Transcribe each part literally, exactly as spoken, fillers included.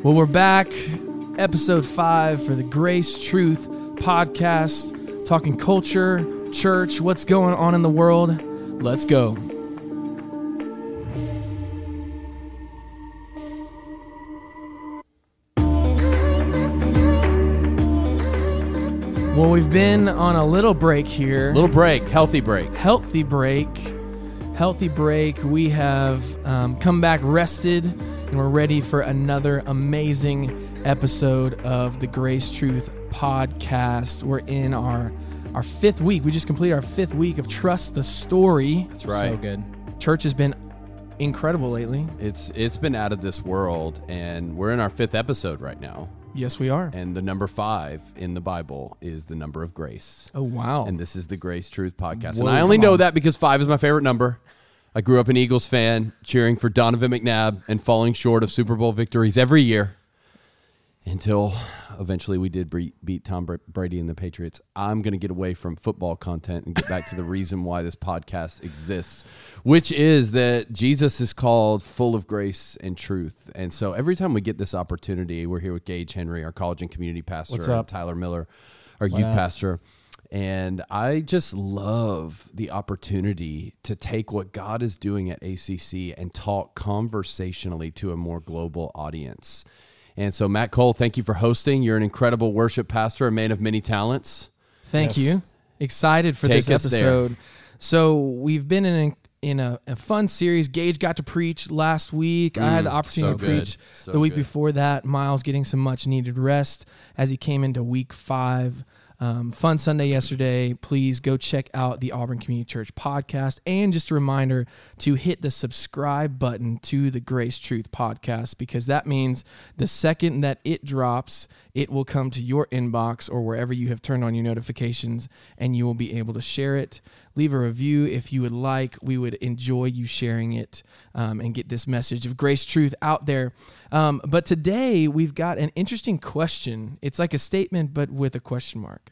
Well, we're back, episode five for the Grace Truth podcast, talking culture, church, what's going on in the world. Let's go. Well, we've been on a little break here. Little break, healthy break. Healthy break. Healthy break. We have um, come back rested, and we're ready for another amazing episode of the Grace Truth podcast. We're in our our fifth week. We just completed our fifth week of Trust the Story. That's right. So good. Church has been incredible lately. It's it's been out of this world, and we're in our fifth episode right now. Yes, we are. And the number five in the Bible is the number of grace. Oh, wow. And this is the Grace Truth podcast. Whoa, and I only know on. that because five is my favorite number. I grew up an Eagles fan, cheering for Donovan McNabb and falling short of Super Bowl victories every year until eventually we did beat Tom Brady and the Patriots. I'm going to get away from football content and get back to the reason why this podcast exists, which is that Jesus is called full of grace and truth. And so every time we get this opportunity, we're here with Gage Henry, our college and community pastor, What's up? and Tyler Miller, our What youth up? pastor. And I just love the opportunity to take what God is doing at A C C and talk conversationally to a more global audience. And so, Matt Cole, thank you for hosting. You're an incredible worship pastor, a man of many talents. Thank Yes. you. Excited for Take this us there. episode. So we've been in a, in a, a fun series. Gage got to preach last week. I had the Mm, opportunity so to good. preach So the week good. before that. Miles getting some much needed rest as he came into week five. Um, fun Sunday yesterday. Please go check out the Auburn Community Church podcast. And just a reminder to hit the subscribe button to the Grace Truth podcast, because that means the second that it drops, it will come to your inbox or wherever you have turned on your notifications, and you will be able to share it. Leave a review if you would like. We would enjoy you sharing it um, and get this message of Grace Truth out there. Um, but today we've got an interesting question. It's like a statement, but with a question mark.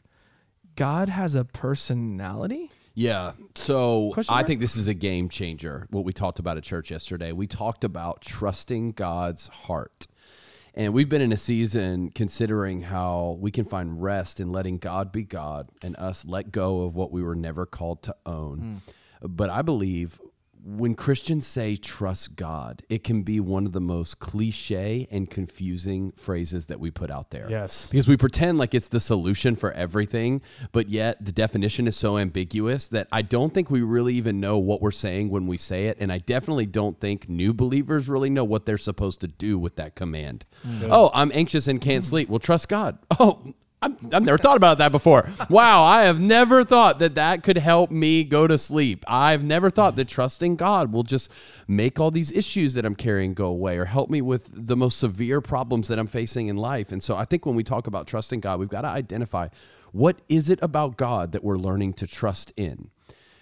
God has a personality? Yeah. So Question I mark? think this is a game changer, what we talked about at church yesterday. We talked about trusting God's heart. And we've been in a season considering how we can find rest in letting God be God and us let go of what we were never called to own. But I believe when Christians say trust God, it can be one of the most cliche and confusing phrases that we put out there. Yes. Because we pretend like it's the solution for everything, but yet the definition is so ambiguous that I don't think we really even know what we're saying when we say it. And I definitely don't think new believers really know what they're supposed to do with that command. Oh, I'm anxious and can't sleep. Well, trust God. Oh, I'm, I've never thought about that before. Wow, I have never thought that that could help me go to sleep. I've never thought that trusting God will just make all these issues that I'm carrying go away or help me with the most severe problems that I'm facing in life. And so I think when we talk about trusting God, we've got to identify what is it about God that we're learning to trust in.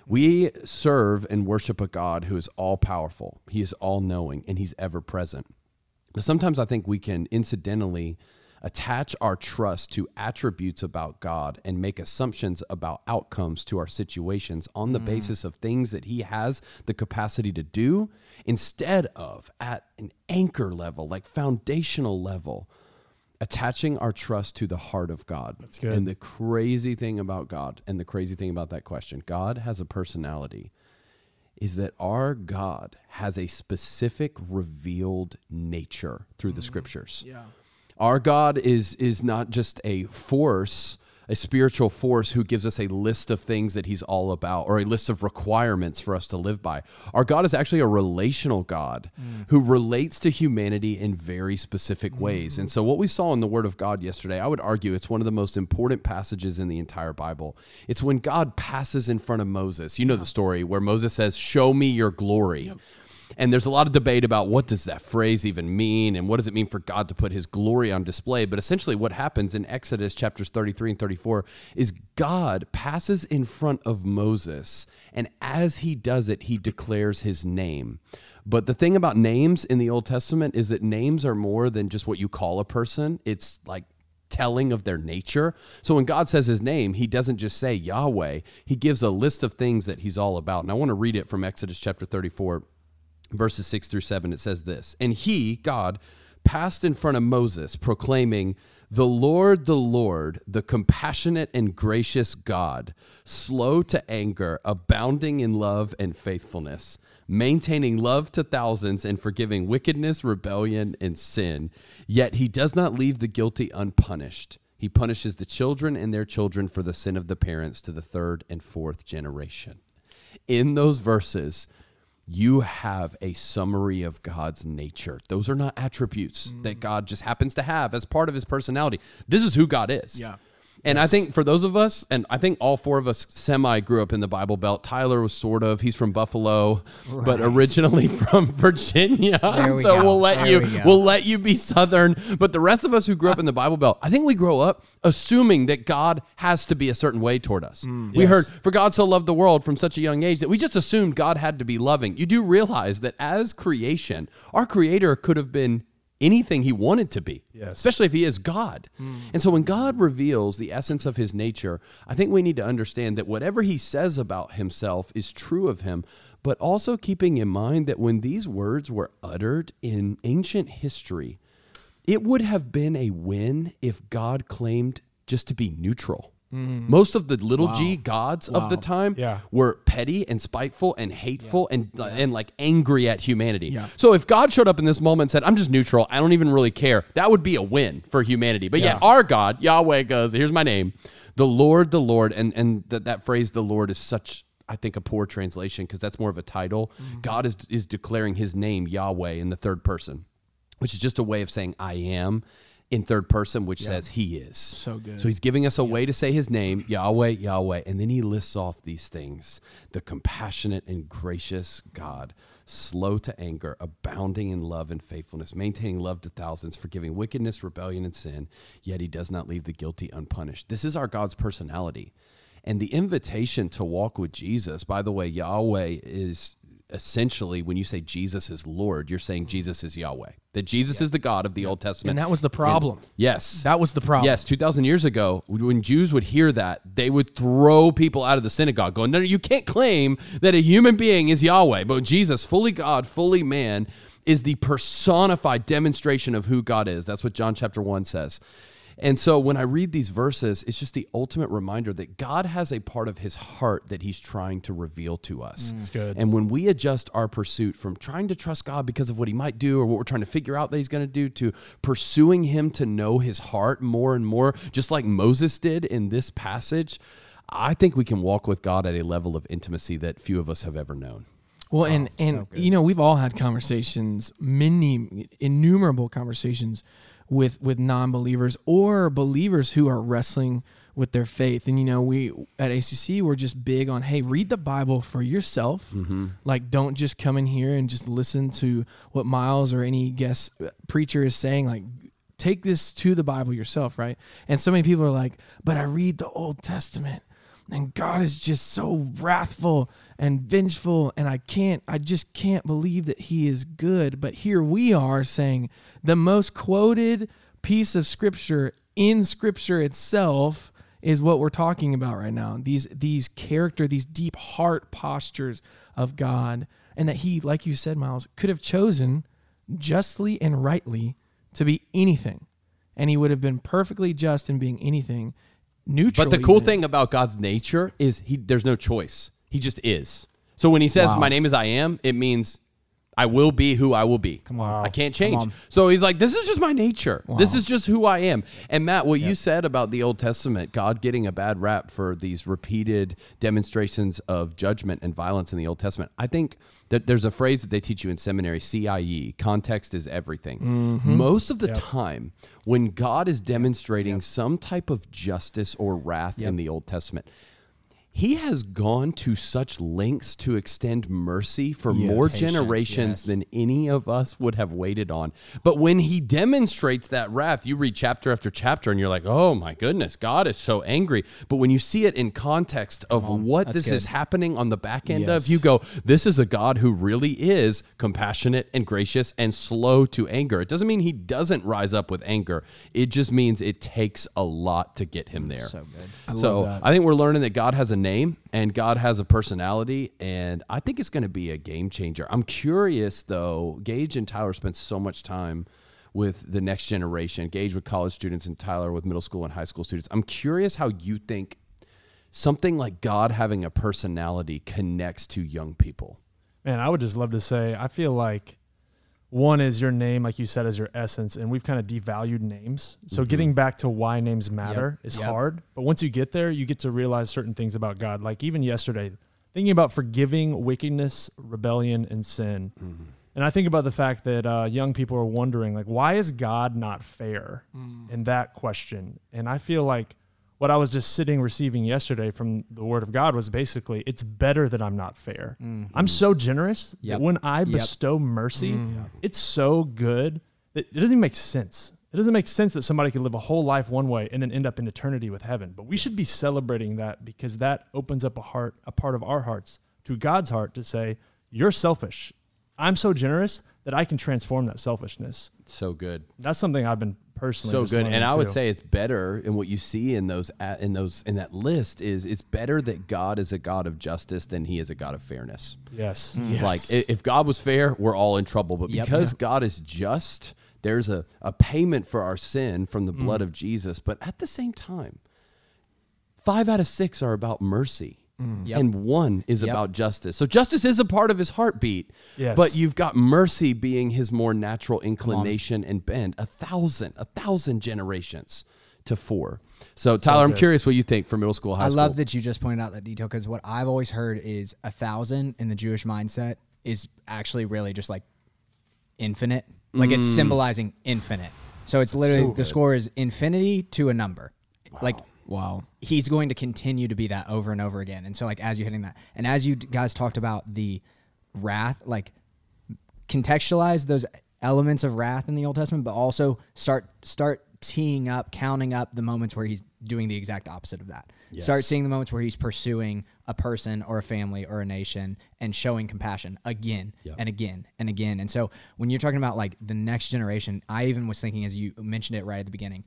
We serve and worship a God who is all-powerful. He is all-knowing, and he's ever-present. But sometimes I think we can incidentally attach our trust to attributes about God and make assumptions about outcomes to our situations on the mm. basis of things that he has the capacity to do, instead of at an anchor level, like foundational level, attaching our trust to the heart of God. That's good. And the crazy thing about God, and the crazy thing about that question, God has a personality, is that our God has a specific revealed nature through the scriptures. Yeah. Our God is is not just a force, a spiritual force who gives us a list of things that he's all about or a list of requirements for us to live by. Our God is actually a relational God mm. who relates to humanity in very specific mm. ways. And so what we saw in the Word of God yesterday, I would argue it's one of the most important passages in the entire Bible. It's when God passes in front of Moses. You know the story where Moses says, "Show me your glory." Yep. And there's a lot of debate about what does that phrase even mean and what does it mean for God to put his glory on display. But essentially what happens in Exodus chapters thirty-three and thirty-four is God passes in front of Moses, and as he does it, he declares his name. But the thing about names in the Old Testament is that names are more than just what you call a person. It's like telling of their nature. So when God says his name, he doesn't just say Yahweh. He gives a list of things that he's all about. And I want to read it from Exodus chapter thirty-four. Verses six through seven, it says this, "And he, God, passed in front of Moses, proclaiming, "The Lord, the Lord, the compassionate and gracious God, slow to anger, abounding in love and faithfulness, maintaining love to thousands and forgiving wickedness, rebellion, and sin. Yet he does not leave the guilty unpunished. He punishes the children and their children for the sin of the parents to the third and fourth generation." In those verses, you have a summary of God's nature. Those are not attributes mm. that God just happens to have as part of his personality. This is who God is. Yeah. And yes. I think for those of us, and I think all four of us semi grew up in the Bible Belt. Tyler was sort of, he's from Buffalo, right. but originally from Virginia. We so go. we'll let there you we we'll let you be Southern. But the rest of us who grew up in the Bible Belt, I think we grow up assuming that God has to be a certain way toward us. Mm, we yes. heard, "For God so loved the world" from such a young age that we just assumed God had to be loving. You do realize that as creation, our Creator could have been anything he wanted to be, yes. especially if he is God. Mm. And so when God reveals the essence of his nature, I think we need to understand that whatever he says about himself is true of him, but also keeping in mind that when these words were uttered in ancient history, it would have been a win if God claimed just to be neutral. Mm. Most of the little wow. g gods wow. of the time yeah. were petty and spiteful and hateful yeah. and yeah. and like angry at humanity. Yeah. So if God showed up in this moment and said, "I'm just neutral, I don't even really care," that would be a win for humanity. But yeah. yet our God, Yahweh, goes, "Here's my name, the Lord, the Lord," and and that that phrase, "the Lord," is such, I think, a poor translation because that's more of a title. Mm-hmm. God is is declaring his name, Yahweh, in the third person, which is just a way of saying "I am" in third person, which yeah. says he is. So good. So he's giving us a yeah. way to say his name, Yahweh, Yahweh, and then he lists off these things: the compassionate and gracious God, slow to anger, abounding in love and faithfulness, maintaining love to thousands, forgiving wickedness, rebellion, and sin, yet he does not leave the guilty unpunished. This is our God's personality. And the invitation to walk with Jesus, by the way, Yahweh is essentially, when you say Jesus is Lord, you're saying Jesus is Yahweh. That Jesus yeah. is the God of the yeah. Old Testament. And that was the problem. And yes. That was the problem. Yes, two thousand years ago, when Jews would hear that, they would throw people out of the synagogue going, "No, no, you can't claim that a human being is Yahweh." But Jesus, fully God, fully man, is the personified demonstration of who God is. That's what John chapter one says. And so when I read these verses, it's just the ultimate reminder that God has a part of his heart that he's trying to reveal to us. That's good. And when we adjust our pursuit from trying to trust God because of what he might do or what we're trying to figure out that he's going to do to pursuing him to know his heart more and more, just like Moses did in this passage, I think we can walk with God at a level of intimacy that few of us have ever known. Well, and, oh, and so you know, we've all had conversations, many, innumerable conversations with with non-believers or believers who are wrestling with their faith. And, you know, we at A C C, we're just big on, hey, read the Bible for yourself. Mm-hmm. Like, don't just come in here and just listen to what Miles or any guest preacher is saying. Like, take this to the Bible yourself, right? And so many people are like, but I read the Old Testament and God is just so wrathful and vengeful, and I can't, I just can't believe that he is good. But here we are saying the most quoted piece of scripture in scripture itself is what we're talking about right now. These, these character, these deep heart postures of God, and that he, like you said, Miles, could have chosen justly and rightly to be anything. And he would have been perfectly just in being anything. Neutral, but the cool even. thing about God's nature is he there's no choice. He just is. So when he says, wow. "My name is I am," it means I will be who I will be. Come on. I can't change. So he's like, this is just my nature. Wow. This is just who I am. And Matt, what yep. you said about the Old Testament, God getting a bad rap for these repeated demonstrations of judgment and violence in the Old Testament, I think that there's a phrase that they teach you in seminary, C I E, context is everything. Mm-hmm. Most of the yep. time, when God is demonstrating yep. some type of justice or wrath yep. in the Old Testament, he has gone to such lengths to extend mercy for yes. more Patience, generations yes. than any of us would have waited on. But when he demonstrates that wrath, you read chapter after chapter and you're like, oh my goodness, God is so angry. But when you see it in context of what That's this good. is happening on the back end yes. of, you go, this is a God who really is compassionate and gracious and slow to anger. It doesn't mean he doesn't rise up with anger. It just means it takes a lot to get him there. So good. I so love that. I think we're learning that God has a name and God has a personality, and I think it's going to be a game changer. I'm curious, though. Gage and Tyler spent so much time with the next generation, engage with college students, and Tyler with middle school and high school students. I'm curious how you think something like God having a personality connects to young people. Man, I would just love to say, I feel like one is your name, like you said, is your essence, and we've kind of devalued names. So Mm-hmm. getting back to why names matter Yep. is Yep. hard. But once you get there, you get to realize certain things about God. Like even yesterday, thinking about forgiving wickedness, rebellion, and sin. Mm-hmm. And I think about the fact that uh, young people are wondering, like, why is God not fair Mm. in that question? And I feel like what I was just sitting receiving yesterday from the Word of God was basically, it's better that I'm not fair. Mm. I'm so generous Yep. that when I Yep. bestow mercy, Mm. it's so good that it doesn't even make sense. It doesn't make sense that somebody could live a whole life one way and then end up in eternity with heaven. But we should be celebrating that because that opens up a heart, a part of our hearts to God's heart to say, you're selfish. I'm so generous that I can transform that selfishness. So good. That's something I've been personally So just good. learning And I would too. say it's better, and what you see in those in those in that list is it's better that God is a God of justice than he is a God of fairness. yes. Yes. Like i- if God was fair, we're all in trouble. But Yep. because Yeah. God is just, there's a, a payment for our sin from the Mm. blood of Jesus. But at the same time, five out of six are about mercy. Yep. And one is Yep. about justice. So justice is a part of his heartbeat. Yes. But you've got mercy being his more natural inclination and bend. A thousand, a thousand generations to four. So Tyler, I'm good. curious what you think for middle school, high I school. love that you just pointed out that detail because what I've always heard is a thousand in the Jewish mindset is actually really just like infinite. Like it's symbolizing infinite. So it's literally So the good. score is infinity to a number. Like Wow. he's going to continue to be that over and over again. And so like as you're hitting that, and as you guys talked about the wrath, like contextualize those elements of wrath in the Old Testament, but also start start teeing up, counting up the moments where he's doing the exact opposite of that. Yes. Start seeing the moments where he's pursuing a person or a family or a nation and showing compassion again Yep. and again and again. And so when you're talking about like the next generation, I even was thinking as you mentioned it right at the beginning,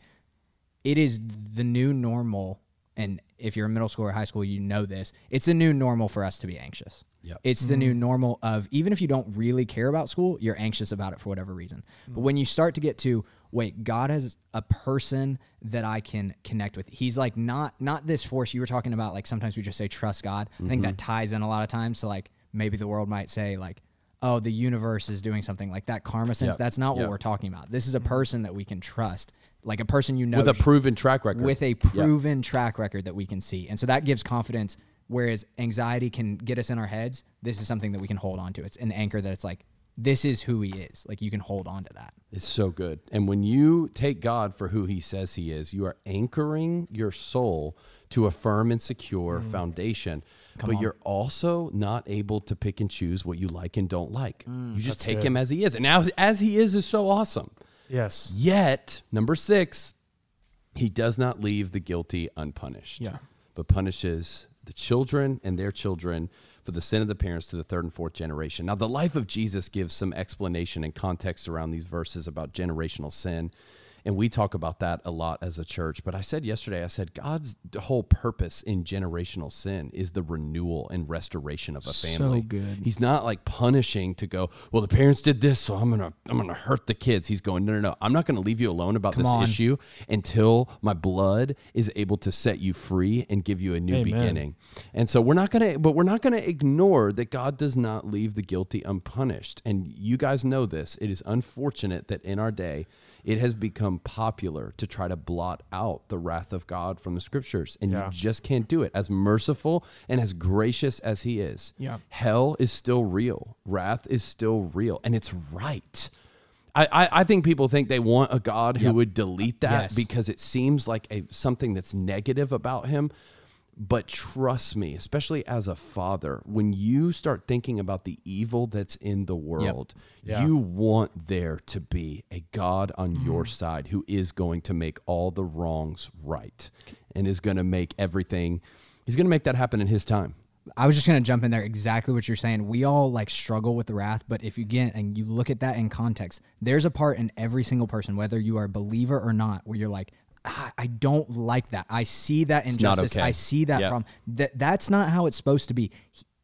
it is the new normal. And if you're in middle school or high school, you know this. It's a new normal for us to be anxious. Yep. It's the new normal of even if you don't really care about school, you're anxious about it for whatever reason. But when you start to get to, wait, God has a person that I can connect with. He's like not not this force you were talking about. Like sometimes we just say trust God. I think that ties in a lot of times. So like maybe the world might say like, oh, the universe is doing something like that karma sense. Yep. That's not what Yep. we're talking about. This is a person that we can trust, like a person you know with a proven track record. with a Yep. proven track record that we can see. And so that gives confidence, whereas anxiety can get us in our heads. This is something that we can hold on to. It's an anchor that it's like, this is who he is. Like you can hold on to that. It's so good. And when you take God for who he says he is, you are anchoring your soul to a firm and secure foundation. but on. you're also not able to pick and choose what you like and don't like. you just That's take good. him as he is. And now as he is is so awesome. Yes. Yet, number six, he does not leave the guilty unpunished, Yeah. but punishes the children and their children for the sin of the parents to the third and fourth generation. Now, the life of Jesus gives some explanation and context around these verses about generational sin. And we talk about that a lot as a church. But I said yesterday, I said, God's whole purpose in generational sin is the renewal and restoration of a So family. good. He's not like punishing to go, well, the parents did this, so I'm going to I'm gonna hurt the kids. He's going, no, no, no. I'm not going to leave you alone about Come this on. issue until my blood is able to set you free and give you a new Amen. beginning. And so we're not going to, but we're not going to ignore that God does not leave the guilty unpunished. And you guys know this. It is unfortunate that in our day, it has become popular to try to blot out the wrath of God from the scriptures. And Yeah. you just can't do it. As merciful and as gracious as he is, Yeah. hell is still real. Wrath is still real. And it's right. I, I, I think people think they want a God who Yep. would delete that Yes. because it seems like a something that's negative about him. But trust me, especially as a father, when you start thinking about the evil that's in the world, Yeah. you want there to be a God on Mm-hmm. your side who is going to make all the wrongs right and is going to make everything, he's going to make that happen in his time. I was just going to jump in there. Exactly what you're saying. We all like struggle with the wrath, but if you get and you look at that in context, there's a part in every single person, whether you are a believer or not, where you're like, ah, I don't like that. I see that not injustice. okay. I see that Yep. problem. That that's not how it's supposed to be. He-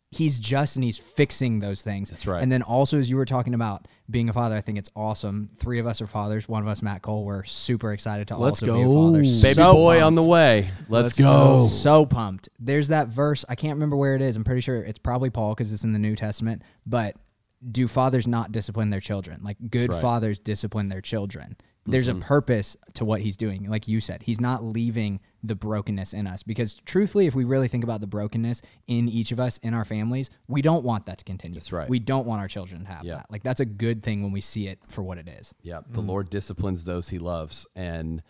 he's just and he's fixing those things. That's right. And then also, as you were talking about being a father, I think it's awesome. Three of us are fathers. One of us, Matt Cole, we're super excited to Let's also go. be a father. Baby So boy pumped. on the way. Let's, Let's go. go. So pumped. There's that verse. I can't remember where it is. I'm pretty sure it's probably Paul because it's in the New Testament. But do fathers not discipline their children? Like good right. fathers discipline their children. There's Mm-hmm. a purpose to what he's doing. Like you said, he's not leaving the brokenness in us, because truthfully, if we really think about the brokenness in each of us, in our families, we don't want that to continue. That's right. We don't want our children to have Yeah. that. Like that's a good thing when we see it for what it is. Yeah, the Lord disciplines those he loves. And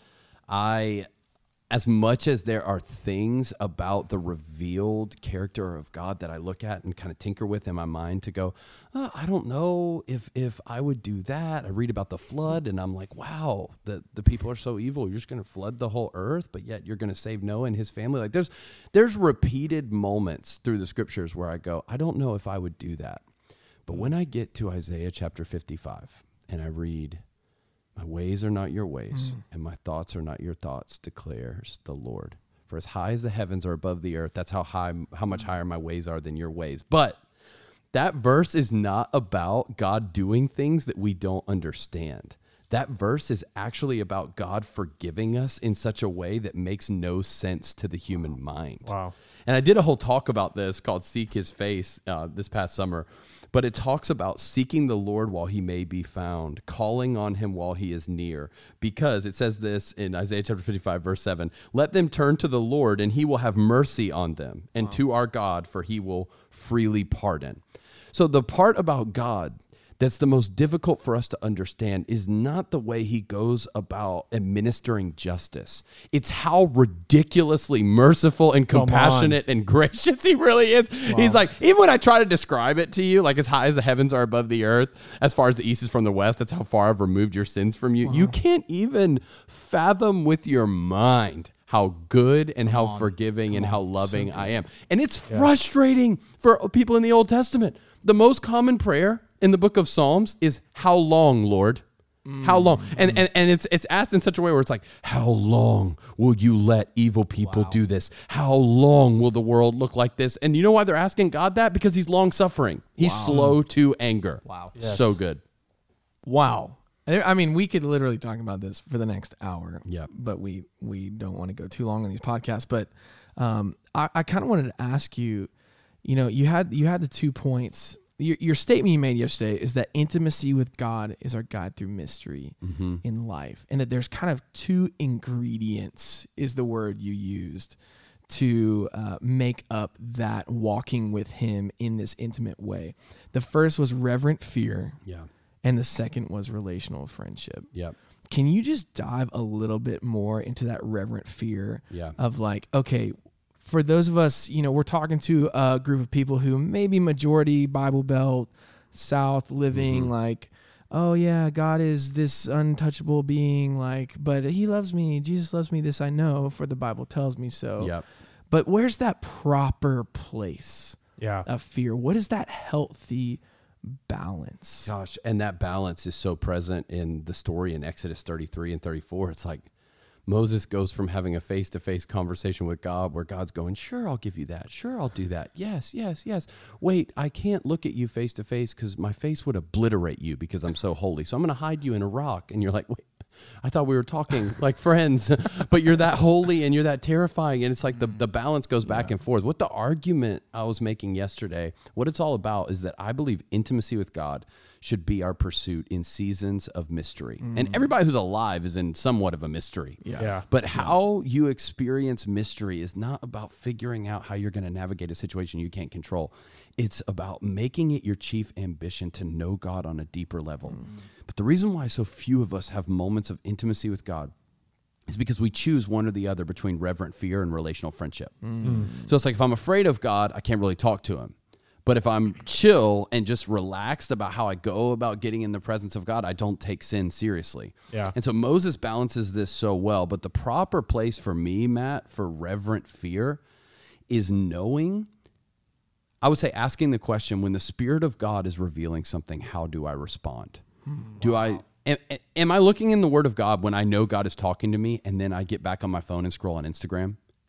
I, as much as there are things about the revealed character of God that I look at and kind of tinker with in my mind to go, oh, I don't know if if I would do that. I read about the flood and I'm like, wow, the, the people are so evil. You're just going to flood the whole earth, but yet you're going to save Noah and his family. Like there's there's repeated moments through the scriptures where I go, I don't know if I would do that. But when I get to Isaiah chapter fifty-five and I read, my ways are not your ways, mm. and my thoughts are not your thoughts, declares the Lord. For as high as the heavens are above the earth, that's how high, how much higher my ways are than your ways. But that verse is not about God doing things that we don't understand. That verse is actually about God forgiving us in such a way that makes no sense to the human mind. Wow. And I did a whole talk about this called Seek His Face uh, this past summer. But it talks about seeking the Lord while he may be found, calling on him while he is near. Because it says this in Isaiah chapter fifty-five, verse seven, let them turn to the Lord and he will have mercy on them, and wow. to our God, for he will freely pardon. So the part about God that's the most difficult for us to understand is not the way he goes about administering justice. It's how ridiculously merciful and compassionate and gracious he really is. Wow. He's like, even when I try to describe it to you, like as high as the heavens are above the earth, as far as the east is from the west, that's how far I've removed your sins from you. Wow. You can't even fathom with your mind how good and how forgiving and how loving I am. And it's yes. frustrating for people in the Old Testament. The most common prayer in the book of Psalms is, how long, Lord? Mm. How long? And, and and it's it's asked in such a way where it's like, how long will you let evil people wow. do this? How long will the world look like this? And you know why they're asking God that? Because he's long suffering. He's wow. slow to anger. Wow. Yes. So good. Wow. I mean, we could literally talk about this for the next hour. Yeah. But we we don't want to go too long on these podcasts. But um, I, I kind of wanted to ask you, you know, you had you had the two points. Your, your statement you made yesterday is that intimacy with God is our guide through mystery mm-hmm. in life. And that there's kind of two ingredients, is the word you used, to uh, make up that walking with him in this intimate way. The first was reverent fear. Yeah. And the second was relational friendship. Yeah. Can you just dive a little bit more into that reverent fear yeah. of like, okay, for those of us, you know, we're talking to a group of people who maybe majority Bible Belt, South living, mm-hmm. like, oh yeah, God is this untouchable being, like, but he loves me. Jesus loves me. This I know, for the Bible tells me so. Yep. But where's that proper place yeah. of fear? What is that healthy balance? Gosh, and that balance is so present in the story in Exodus thirty-three and thirty-four. It's like Moses goes from having a face-to-face conversation with God where God's going, sure, I'll give you that. Sure, I'll do that. Yes, yes, yes. Wait, I can't look at you face-to-face because my face would obliterate you because I'm so holy. So I'm going to hide you in a rock. And you're like, wait, I thought we were talking like friends, but you're that holy and you're that terrifying. And it's like the, the balance goes back yeah. and forth. What the argument I was making yesterday, what it's all about is that I believe intimacy with God should be our pursuit in seasons of mystery. Mm. And everybody who's alive is in somewhat of a mystery. Yeah. yeah. But how you experience mystery is not about figuring out how you're going to navigate a situation you can't control. It's about making it your chief ambition to know God on a deeper level. Mm. But the reason why so few of us have moments of intimacy with God is because we choose one or the other between reverent fear and relational friendship. Mm. So it's like, if I'm afraid of God, I can't really talk to him. But if I'm chill and just relaxed about how I go about getting in the presence of God, I don't take sin seriously. Yeah. And so Moses balances this so well. But the proper place for me, Matt, for reverent fear is knowing, I would say asking the question, when the Spirit of God is revealing something, how do I respond? Hmm. Do wow. I... Am, am I looking in the Word of God when I know God is talking to me and then I get back on my phone and scroll on Instagram?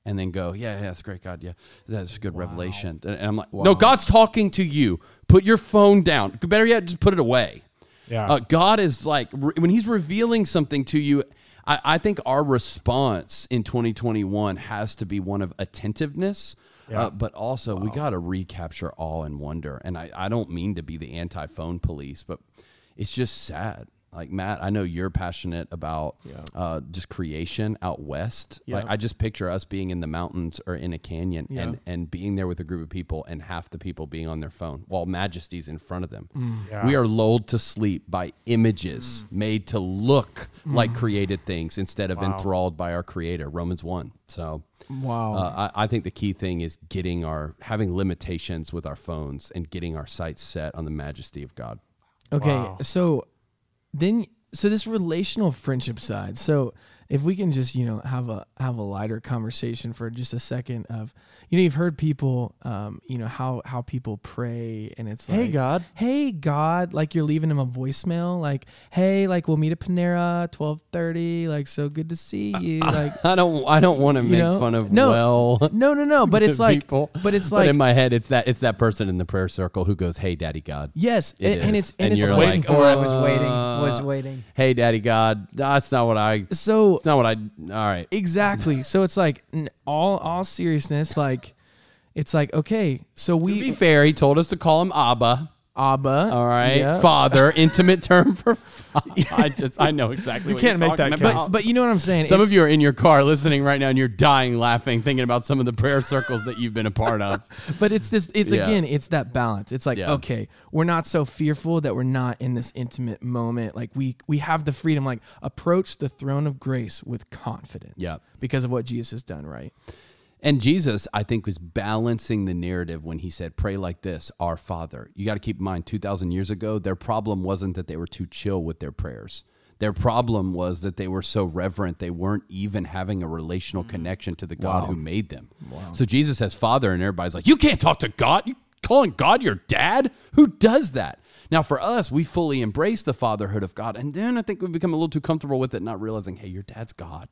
and then go, yeah, yeah, that's great, God. Yeah, that's a good wow. revelation. And I'm like, wow. no, God's talking to you. Put your phone down. Better yet, just put it away. Yeah. Uh, God is like, re- when he's revealing something to you, I, I think our response in twenty twenty-one has to be one of attentiveness, yeah. uh, but also wow. we got to recapture awe and wonder. And I, I don't mean to be the anti-phone police, but it's just sad. Like, Matt, I know you're passionate about yeah. uh, just creation out west. Yeah. Like, I just picture us being in the mountains or in a canyon yeah. and, and being there with a group of people and half the people being on their phone while Majesty's in front of them. Mm. Yeah. We are lulled to sleep by images mm. made to look mm. like created things instead of wow. enthralled by our Creator, Romans one. So wow, uh, I, I think the key thing is getting our, having limitations with our phones and getting our sights set on the majesty of God. Okay, wow. so... Then, so this relational friendship side. So if we can just, you know, have a have a lighter conversation for just a second of, you know, you've heard people, um, you know, how how people pray, and it's like, hey God, hey God, like you're leaving them a voicemail, like, hey, like we'll meet at Panera twelve thirty, like so good to see you. Like I don't I don't want to make know? fun of no, well, no, no, no, but it's like, people. but it's like but in my head, it's that it's that person in the prayer circle who goes, hey, Daddy God. Yes, it and, and it's and, and it's you're waiting like, for uh, it. Was waiting, was waiting. Hey, Daddy God, that's not what I. So it's not what I. All right. Exactly. So it's like n- all all seriousness, like it's like, okay, so we to be fair, he told us to call him Abba. Abba. All right, yeah. Father, intimate term for father. I just I know exactly. You what can't you're make that talking case. about. But but you know what I'm saying? Some It's- of you are in your car listening right now, and you're dying laughing, thinking about some of the prayer circles that you've been a part of. But it's this. It's Yeah. again. It's that balance. It's like, Yeah. okay, we're not so fearful that we're not in this intimate moment. Like we we have the freedom. Like approach the throne of grace with confidence. Yeah. Because of what Jesus has done. Right. And Jesus, I think, was balancing the narrative when he said, pray like this, our Father. You got to keep in mind, two thousand years ago, their problem wasn't that they were too chill with their prayers. Their problem was that they were so reverent, they weren't even having a relational connection to the God Wow. who made them. Wow. So Jesus says, Father, and everybody's like, you can't talk to God. You calling God your dad? Who does that? Now, for us, we fully embrace the fatherhood of God. And then I think we become a little too comfortable with it, not realizing, hey, your dad's God.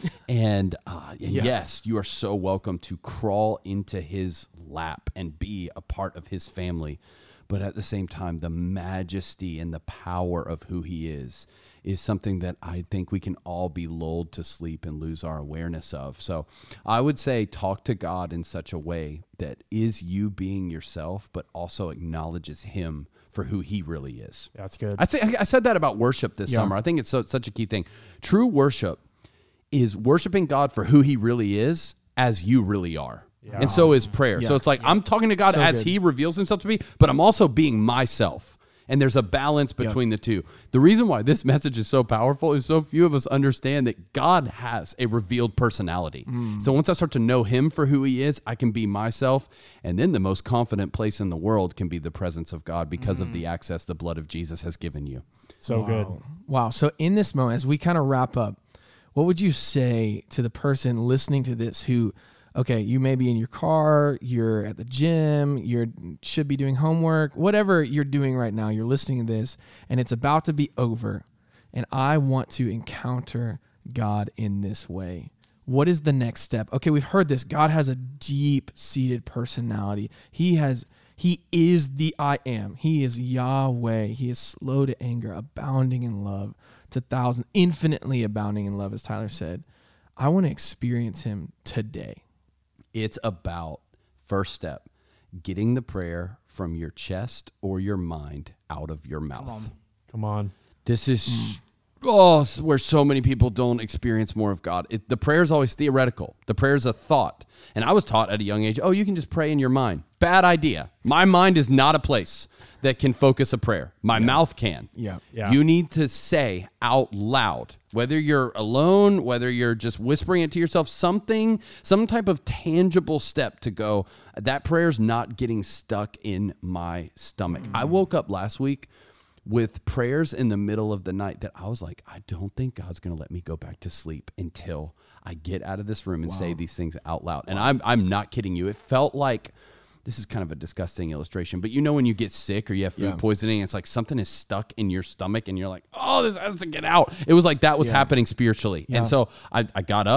And uh, Yeah. yes, you are so welcome to crawl into his lap and be a part of his family. But at the same time, the majesty and the power of who he is is something that I think we can all be lulled to sleep and lose our awareness of. So I would say talk to God in such a way that is you being yourself, but also acknowledges him for who he really is. Yeah, that's good. I say I said that about worship this Yeah. summer. I think it's so, such a key thing. True worship is worshiping God for who he really is as you really are. Yeah. And so is prayer. Yeah. So it's like I'm talking to God So as good. he reveals himself to me, but I'm also being myself. And there's a balance between the two. The reason why this message is so powerful is so few of us understand that God has a revealed personality. Mm. So once I start to know him for who he is, I can be myself. And then the most confident place in the world can be the presence of God because Mm. of the access the blood of Jesus has given you. So wow. good. Wow. So in this moment, as we kind of wrap up, what would you say to the person listening to this who, okay, you may be in your car, you're at the gym, you should be doing homework, whatever you're doing right now, you're listening to this, and it's about to be over, and I want to encounter God in this way. What is the next step? Okay, we've heard this. God has a deep-seated personality. He has... He is the I am. He is Yahweh. He is slow to anger, abounding in love to thousands, infinitely abounding in love, as Tyler said. I want to experience him today. It's about, first step, getting the prayer from your chest or your mind out of your mouth. Come on. This is oh, where so many people don't experience more of God. It, the prayer is always theoretical. The prayer is a thought. And I was taught at a young age, oh, you can just pray in your mind. Bad idea. My mind is not a place that can focus a prayer. My mouth can. Yeah. Yeah. You need to say out loud, whether you're alone, whether you're just whispering it to yourself, something, some type of tangible step to go, that prayer's not getting stuck in my stomach. Mm. I woke up last week with prayers in the middle of the night that I was like, I don't think God's going to let me go back to sleep until I get out of this room and wow. say these things out loud. Wow. And I'm I'm not kidding you. It felt like, this is kind of a disgusting illustration, but you know when you get sick or you have food yeah. poisoning, it's like something is stuck in your stomach and you're like, oh, this has to get out. It was like that was yeah. happening spiritually. Yeah. And so I, I got up,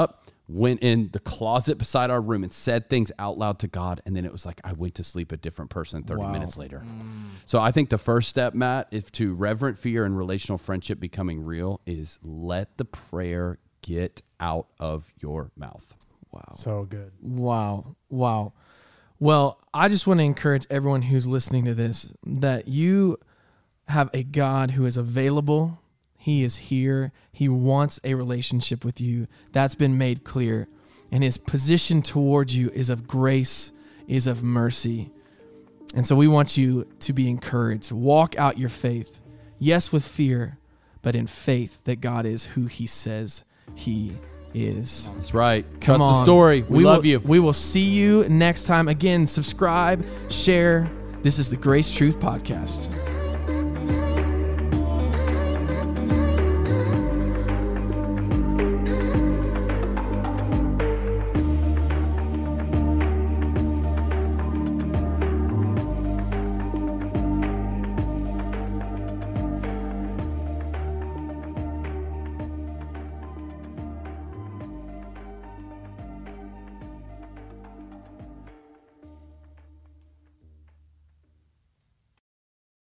went in the closet beside our room and said things out loud to God. And then it was like, I went to sleep a different person thirty Wow. minutes later. So I think the first step, Matt, is to reverent fear and relational friendship becoming real is let the prayer get out of your mouth. Wow. So good. Wow. Wow. Well, I just want to encourage everyone who's listening to this that you have a God who is available. He is here. He wants a relationship with you. That's been made clear. And his position towards you is of grace, is of mercy. And so we want you to be encouraged. Walk out your faith. Yes, with fear, but in faith that God is who he says he is. That's right. Come Trust on. the story. We, love will, you. We will see you next time. Again, subscribe, share. This is the Grace Truth Podcast.